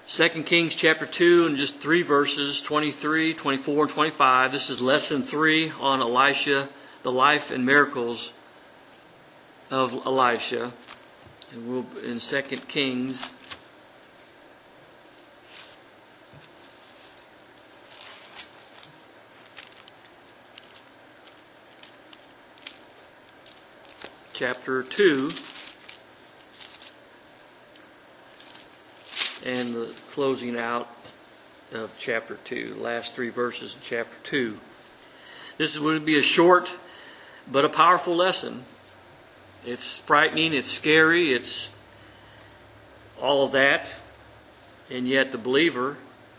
2 Kings chapter 2 and just 3 verses, 23, 24, and 25. This is lesson 3 on Elisha, the life and miracles of Elisha. And we'll in 2 Kings chapter 2 and the closing out of chapter 2, the last 3 verses of chapter 2. This would be a short but a powerful lesson. It's frightening, it's scary, it's all of that, and yet the believer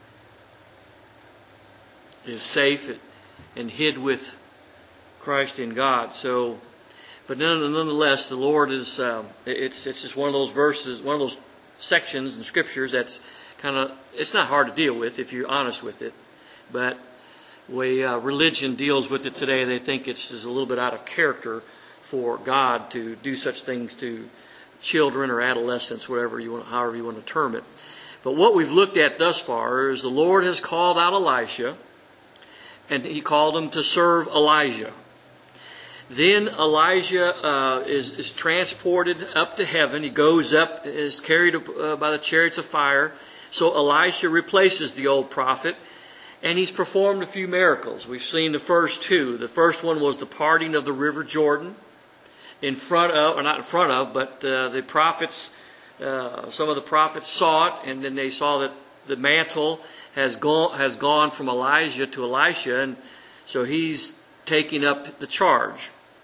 is safe and hid with Christ in God. So, but nonetheless, the Lord is, it's just one of those verses, one of those sections in Scriptures that's kind of, it's not hard to deal with if you're honest with it. But the way religion deals with it today, they think it's a little bit out of character for God to do such things to children or adolescents, whatever you want, however you want to term it. But what we've looked at thus far is the Lord has called out Elisha, and He called him to serve Elijah. Then Elijah is transported up to heaven. He goes up, is carried by the chariots of fire. So Elisha replaces the old prophet, and he's performed a few miracles. We've seen the first 2. The first one was the parting of the river Jordan in front of, or not in front of, but the prophets, some of the prophets saw it, and then they saw that the mantle has gone from Elijah to Elisha, and so he's taking up the charge.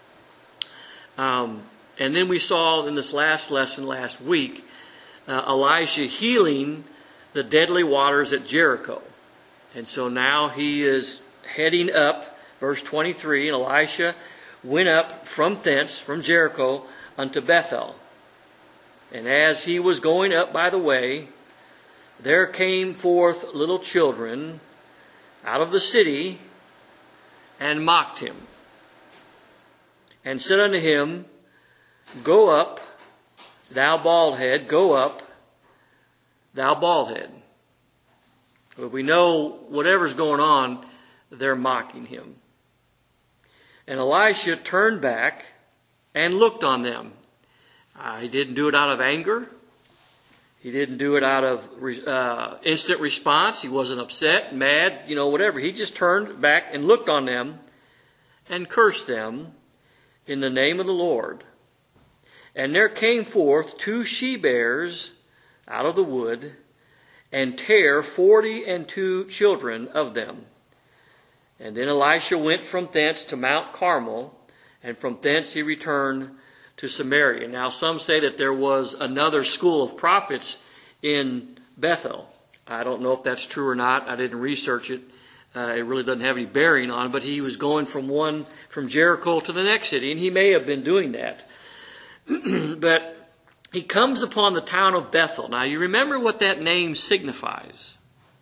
And then we saw in this last lesson last week, Elisha healing the deadly waters at Jericho. And so now he is heading up, verse 23, and Elisha went up from thence, from Jericho, unto Bethel. And as he was going up by the way, there came forth little children out of the city, and mocked him, and said unto him, Go up, thou bald head, go up, thou bald head. But we know whatever's going on, they're mocking him. And Elisha turned back and looked on them. He didn't do it out of anger. He didn't do it out of instant response. He wasn't upset, mad, whatever. He just turned back and looked on them and cursed them in the name of the Lord. And there came forth 2 she-bears out of the wood, and tare 42 children of them. And then Elisha went from thence to Mount Carmel, and from thence he returned to Samaria. Now some say that there was another school of prophets in Bethel. I don't know if that's true or not. I didn't research it. It really doesn't have any bearing on it, but he was going from Jericho to the next city, and he may have been doing that. But he comes upon the town of Bethel. Now you remember what that name signifies,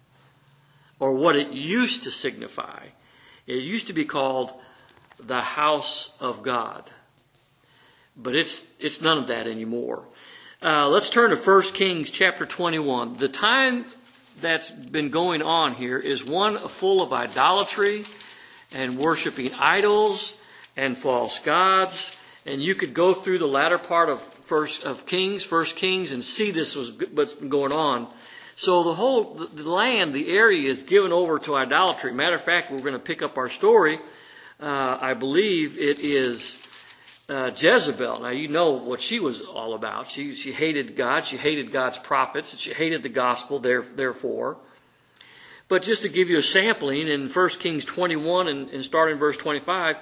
or what it used to signify. It used to be called the house of God. But it's none of that anymore. Let's turn to 1 Kings chapter 21. The time that's been going on here is one full of idolatry and worshiping idols and false gods. And you could go through the latter part of 1 Kings, and see this was what's been going on. So the land, the area is given over to idolatry. Matter of fact, we're going to pick up our story. I believe it is Jezebel. Now you know what she was all about. She hated God. She hated God's prophets. And she hated the gospel, therefore. But just to give you a sampling, in 1 Kings 21 and starting verse 25,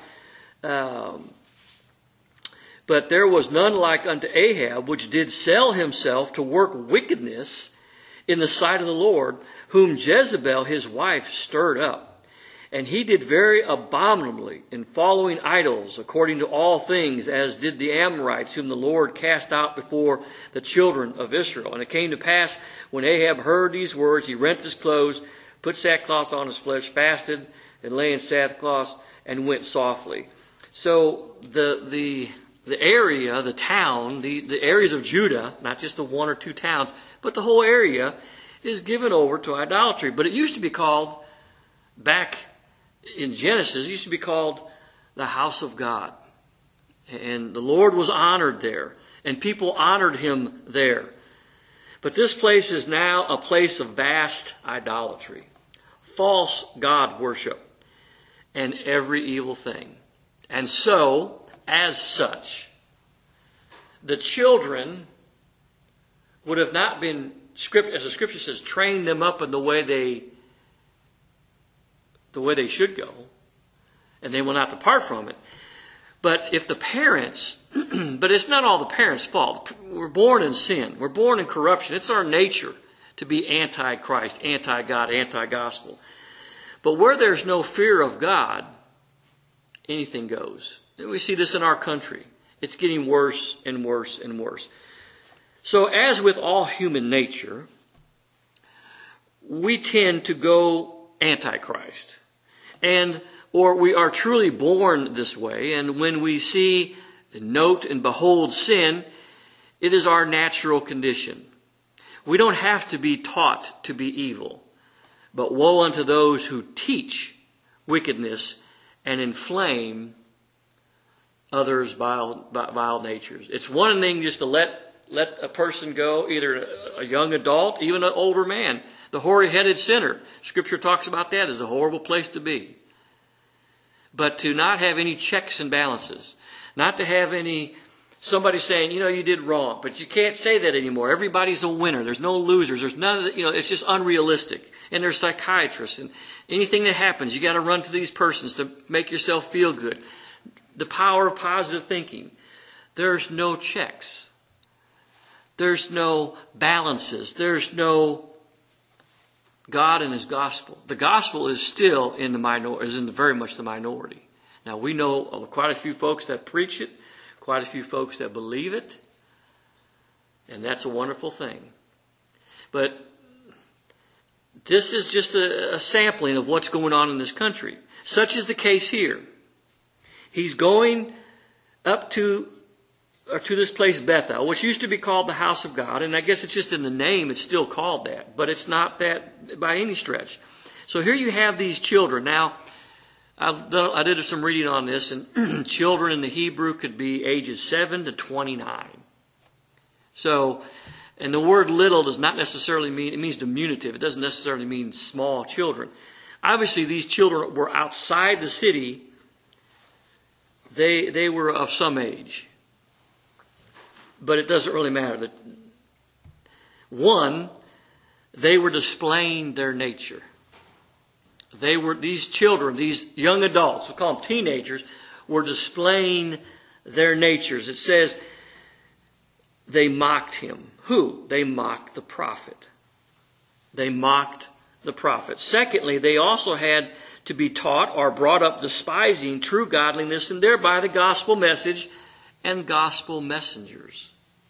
but there was none like unto Ahab, which did sell himself to work wickedness in the sight of the Lord, whom Jezebel his wife stirred up. And he did very abominably in following idols, according to all things, as did the Amorites, whom the Lord cast out before the children of Israel. And it came to pass, when Ahab heard these words, he rent his clothes, put sackcloth on his flesh, fasted, and lay in sackcloth, and went softly. So the area, the town, the areas of Judah, not just the 1 or 2 towns, but the whole area, is given over to idolatry. But it used to be called, back in Genesis, it used to be called the house of God. And the Lord was honored there. And people honored him there. But this place is now a place of vast idolatry, false God worship, and every evil thing. And so, as such, the children would have not been, as the scripture says, train them up in the way they should go, and they will not depart from it. But if the parents, but it's not all the parents' fault. We're born in sin. We're born in corruption. It's our nature to be anti-Christ, anti-God, anti-gospel. But where there's no fear of God, anything goes. We see this in our country. It's getting worse and worse and worse. So as with all human nature, we tend to go anti-Christ. Or we are truly born this way, and when we see, note, and behold sin, it is our natural condition. We don't have to be taught to be evil, but woe unto those who teach wickedness and inflame others' vile natures. It's one thing just to let a person go, either a young adult, even an older man. The hoary-headed sinner, Scripture talks about that as a horrible place to be. But to not have any checks and balances. Not to have somebody saying, you did wrong. But you can't say that anymore. Everybody's a winner. There's no losers. There's none of that, it's just unrealistic. And there's psychiatrists. And anything that happens, you got to run to these persons to make yourself feel good. The power of positive thinking. There's no checks. There's no balances. There's no God and His gospel. The gospel is still in the minority, very much the minority. Now we know quite a few folks that preach it, quite a few folks that believe it, and that's a wonderful thing. But this is just a sampling of what's going on in this country. Such is the case here. He's going up to this place Bethel, which used to be called the house of God. And I guess it's just in the name, it's still called that. But it's not that by any stretch. So here you have these children. Now, I did some reading on this, and children in the Hebrew could be ages 7 to 29. So, and the word little does not necessarily mean, it means diminutive. It doesn't necessarily mean small children. Obviously, these children were outside the city. They were of some age. But it doesn't really matter. One, they were displaying their nature. These children, these young adults, we call them teenagers, were displaying their natures. It says they mocked him. Who? They mocked the prophet. They mocked the prophet. Secondly, they also had to be taught or brought up despising true godliness and thereby the gospel message and gospel messengers.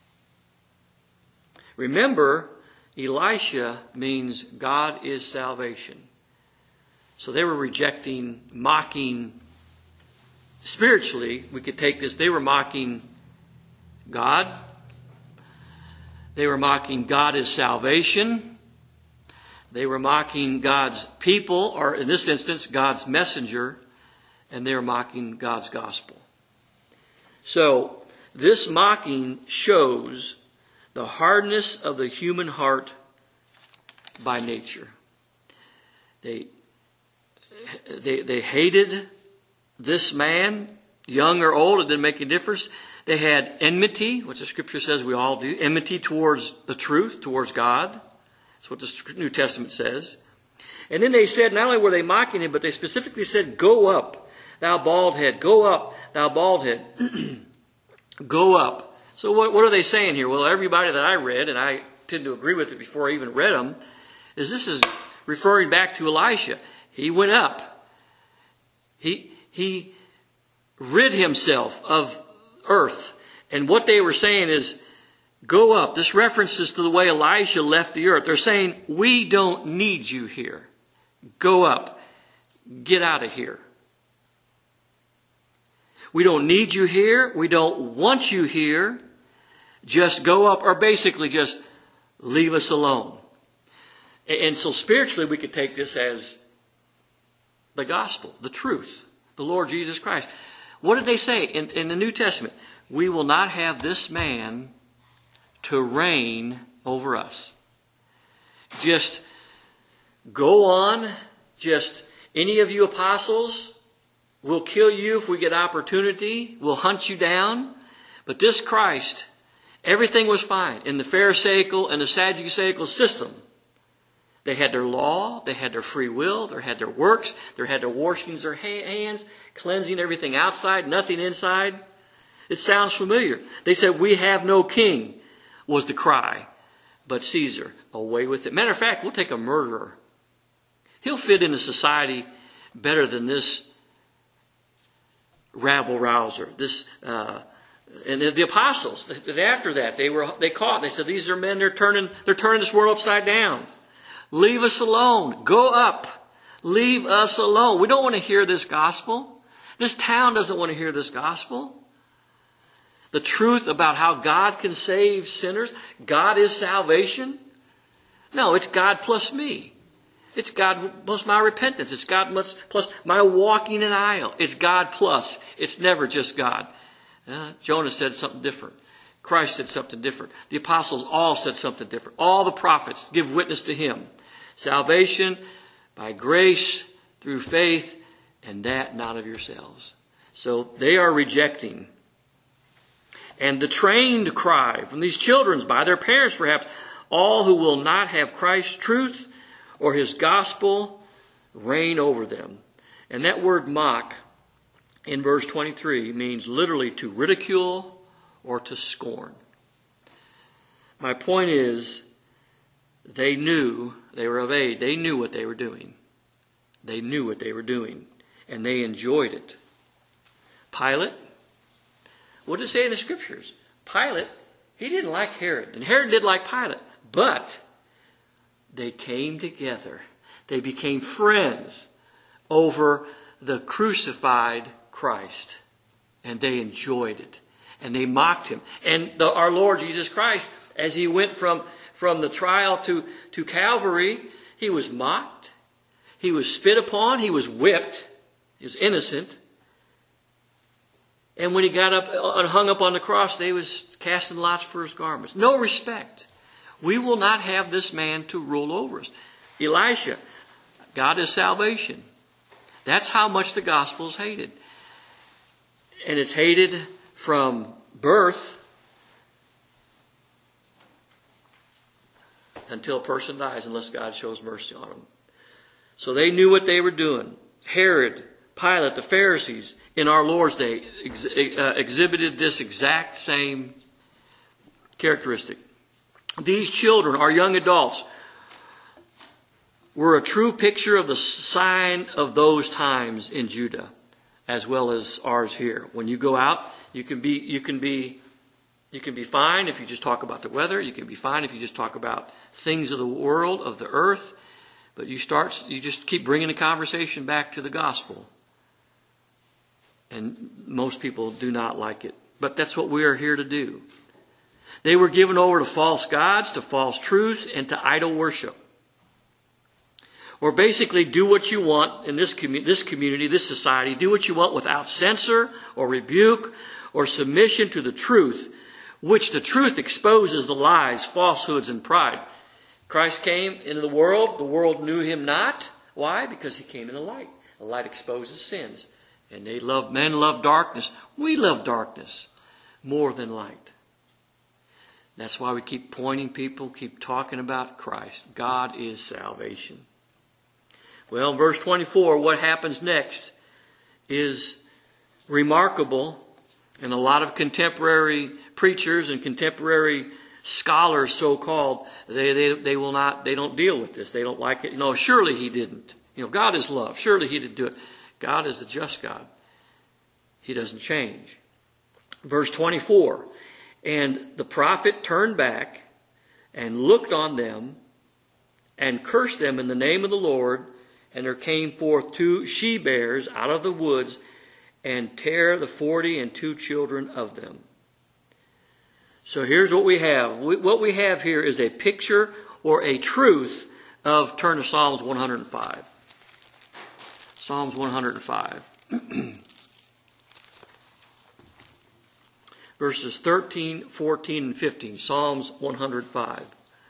Remember, Elisha means God is salvation. So they were rejecting, mocking, spiritually, we could take this, they were mocking God. They were mocking God is salvation. They were mocking God's people, or in this instance, God's messenger, and they were mocking God's gospel. So, this mocking shows the hardness of the human heart by nature. They hated this man, young or old, it didn't make a difference. They had enmity, which the Scripture says we all do, enmity towards the truth, towards God. That's what the New Testament says. And then they said, not only were they mocking him, but they specifically said, "Go up, thou bald head. Go up, thou bald head." Go up. So what are they saying here? Well, everybody that I read, and I tend to agree with it before I even read them, is this is referring back to Elisha. He went up. He rid himself of earth. And what they were saying is, go up. This references to the way Elisha left the earth. They're saying, we don't need you here. Go up. Get out of here. We don't need you here. We don't want you here. Just go up, or basically just leave us alone. And so spiritually we could take this as the gospel, the truth, the Lord Jesus Christ. What did they say in the New Testament? We will not have this man to reign over us. Just go on. Just any of you apostles, we'll kill you if we get opportunity. We'll hunt you down. But this Christ, everything was fine. In the Pharisaical and the Sadduceical system, they had their law, they had their free will, they had their works, they had their washings their hands, cleansing everything outside, nothing inside. It sounds familiar. They said, we have no king, was the cry. But Caesar, away with it. Matter of fact, we'll take a murderer. He'll fit into society better than this rabble-rouser. And the apostles, after that, they caught. They said, these are men, they're turning this world upside down. Leave us alone. Go up. Leave us alone. We don't want to hear this gospel. This town doesn't want to hear this gospel. The truth about how God can save sinners. God is salvation. No, it's God plus me. It's God plus my repentance. It's God plus my walking an aisle. It's God plus. It's never just God. Jonah said something different. Christ said something different. The apostles all said something different. All the prophets give witness to him. Salvation by grace through faith, and that not of yourselves. So they are rejecting. And the trained cry from these children, by their parents perhaps, all who will not have Christ's truth or his gospel reign over them. And that word mock in verse 23 means literally to ridicule or to scorn. My point is, they knew they were of age. They knew what they were doing. They knew what they were doing. And they enjoyed it. Pilate, what does it say in the scriptures? Pilate, he didn't like Herod. And Herod did like Pilate. But they came together. They became friends over the crucified Christ. And they enjoyed it. And they mocked him. And our Lord Jesus Christ, as he went from the trial to Calvary, he was mocked. He was spit upon. He was whipped. He was innocent. And when he got up and hung up on the cross, they was casting lots for his garments. No respect. We will not have this man to rule over us. Elisha, God is salvation. That's how much the gospel is hated. And it's hated from birth until a person dies, unless God shows mercy on them. So they knew what they were doing. Herod, Pilate, the Pharisees in our Lord's day exhibited this exact same characteristic. These children, our young adults, were a true picture of the sign of those times in Judah, as well as ours here. When you go out, you can be fine if you just talk about the weather. You can be fine if you just talk about things of the world, of the earth. But you just keep bringing the conversation back to the gospel. And most people do not like it. But that's what we are here to do. They were given over to false gods, to false truths, and to idol worship. Or basically do what you want in this community, this society. Do what you want without censor or rebuke or submission to the truth, which the truth exposes the lies, falsehoods, and pride. Christ came into the world knew him not. Why? Because he came in the light. The light exposes sins. And men love darkness. We love darkness more than light. That's why we keep pointing people, keep talking about Christ. God is salvation. Well, in verse 24, what happens next is remarkable. And a lot of contemporary preachers and contemporary scholars, so-called, they don't deal with this. They don't like it. Surely he didn't. God is love. Surely he didn't do it. God is the just God. He doesn't change. Verse 24, and the prophet turned back and looked on them and cursed them in the name of the Lord. And there came forth 2 she-bears out of the woods and tare the 42 children of them. So here's what we have. What we have here is a picture or a truth turn to Psalms 105. Psalms 105. Verses 13, 14, and 15. Psalms 105.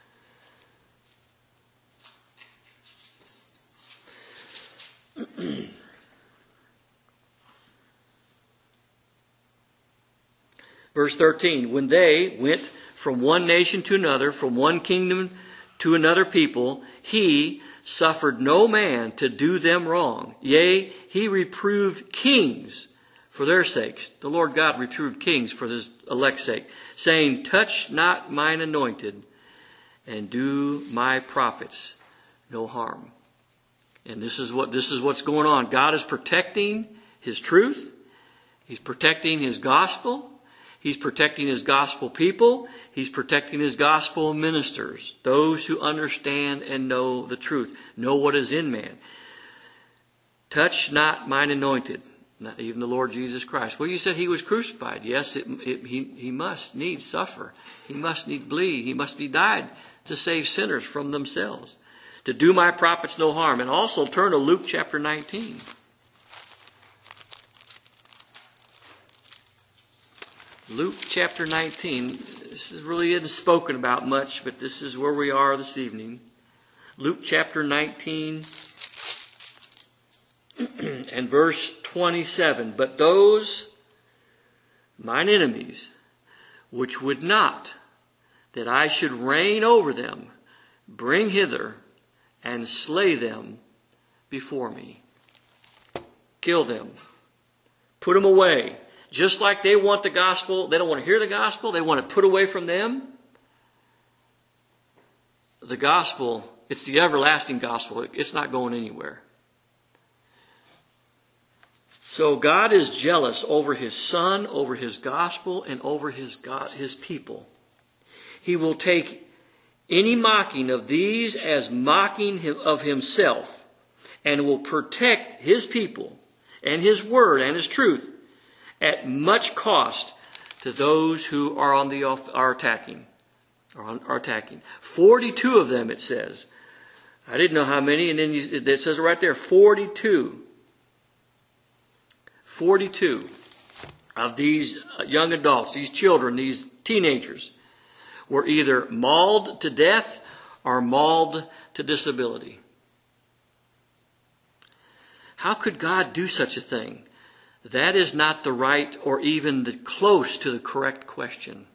Verse 13, when they went from one nation to another, from one kingdom to another people, he suffered no man to do them wrong. Yea, he reproved kings for their sakes. The Lord God reproved kings for his elect's sake, saying, touch not mine anointed, and do my prophets no harm. And this is what's going on. God is protecting his truth. He's protecting his gospel. He's protecting his gospel people. He's protecting his gospel ministers, those who understand and know the truth, know what is in man. Touch not mine anointed, not even the Lord Jesus Christ. Well, you said he was crucified. Yes, he must needs suffer. He must need bleed. He must be died to save sinners from themselves, to do my prophets no harm. And also turn to Luke chapter 19. Luke chapter 19. This really isn't spoken about much, but this is where we are this evening. Luke chapter 19 and verse 27. But those, mine enemies, which would not that I should reign over them, bring hither and slay them before me. Kill them. Put them away. Just like they want the gospel, they don't want to hear the gospel, they want to put away from them. The gospel, it's the everlasting gospel. It's not going anywhere. So God is jealous over his Son, over his gospel, and over his people. He will take any mocking of these as mocking of himself, and will protect his people and his word and his truth at much cost to those who are attacking. 42 of them, it says. I didn't know how many, and then it says right there, 42. 42 of these young adults, these children, these teenagers, were either mauled to death or mauled to disability. How could God do such a thing? That is not the right or even the close to the correct question.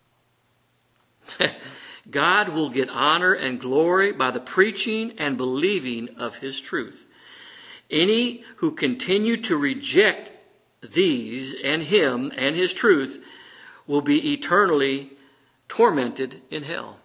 God will get honor and glory by the preaching and believing of his truth. Any who continue to reject these and him and his truth will be eternally tormented in hell.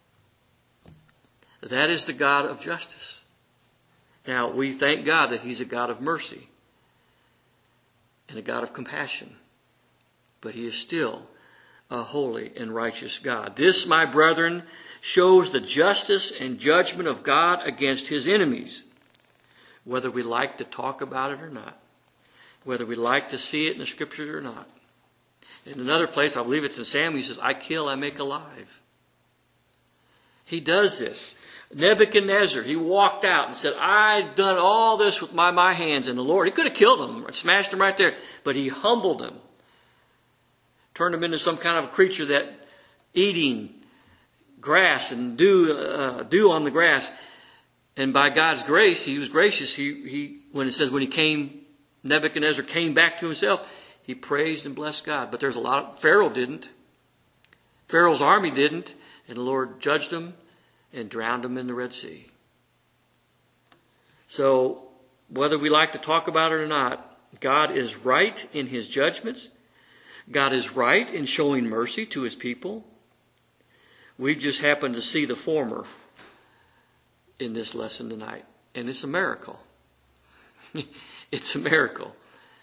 That is the God of justice. Now, we thank God that he's a God of mercy and a God of compassion. But he is still a holy and righteous God. This, my brethren, shows the justice and judgment of God against his enemies, whether we like to talk about it or not, whether we like to see it in the scriptures or not. In another place, I believe it's in Samuel, he says, I kill, I make alive. He does this. Nebuchadnezzar, he walked out and said, I've done all this with my hands. And the Lord, he could have killed him, smashed him right there. But he humbled him. Turned him into some kind of a creature that eating grass and dew on the grass. And by God's grace, he was gracious. When it says Nebuchadnezzar came back to himself, he praised and blessed God. But there's Pharaoh didn't. Pharaoh's army didn't. And the Lord judged them and drowned them in the Red Sea. So, whether we like to talk about it or not, God is right in his judgments. God is right in showing mercy to his people. We've just happened to see the former in this lesson tonight. And it's a miracle. It's a miracle.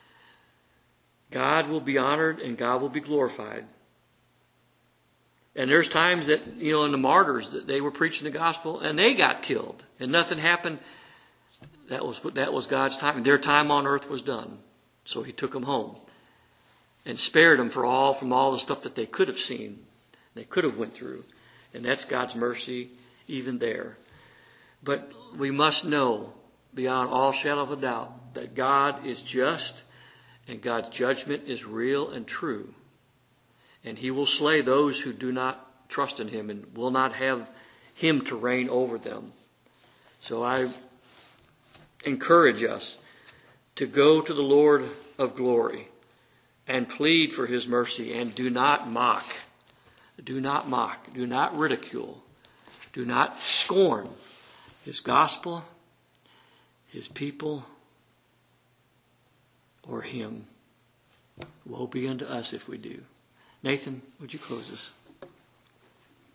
God will be honored and God will be glorified. And there's times that, in the martyrs, that they were preaching the gospel and they got killed and nothing happened. That was God's time. Their time on earth was done. So he took them home and spared them from all the stuff that they could have seen, they could have went through. And that's God's mercy even there. But we must know beyond all shadow of a doubt that God is just and God's judgment is real and true. And he will slay those who do not trust in him and will not have him to reign over them. So I encourage us to go to the Lord of glory and plead for his mercy, and do not mock. Do not mock. Do not ridicule. Do not scorn his gospel, his people, or him. Woe be unto us if we do. Nathan, would you close us?